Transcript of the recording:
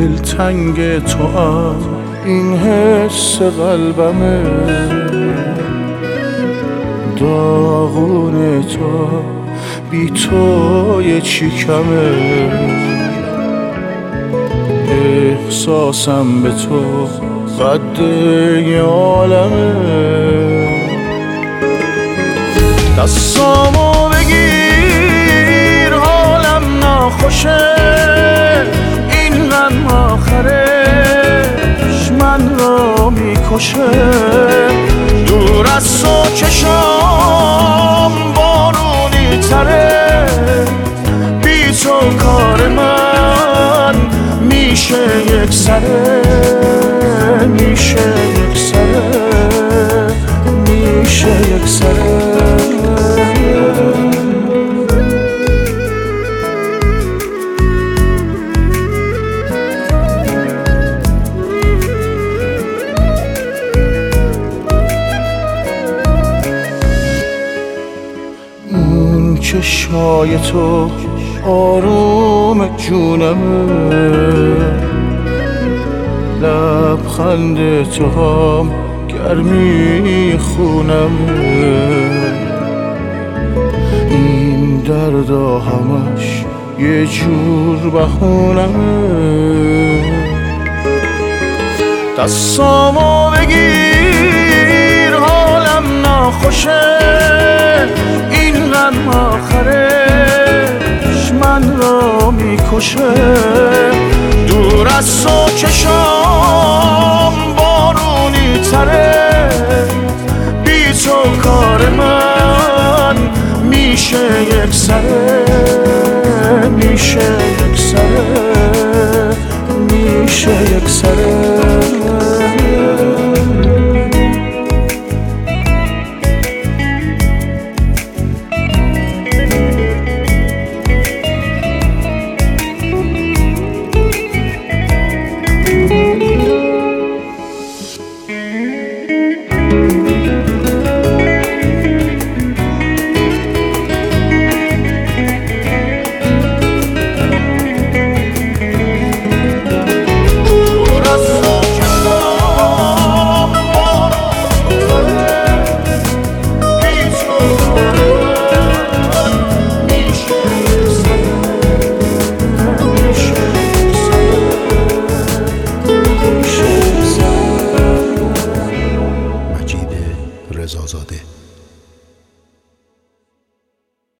دلتنگ تو هم این حس قلبمه، داغون تو بی تو یه چی کمه، احساسم به تو قد یه عالمه. دستامو بگیر حالم ناخوشه، این غم آخرش من را میکشه. دور از تو چشام بارونی تره، بی تو کار من میشه یک سره، میشه یک سره، میشه یک سره. اون چشمای تو آروم جونمه، لبخند تو هم گرمی خونمه. این دردا همش یه جور بهونمه. دستامو بگیر حالم ناخوشه، این غم آخرش من را میکشه. دور از تو چشام بارونی تره، بی تو کار من میشه یک سره، میشه یک سره، میشه یک سره. رضا زاده.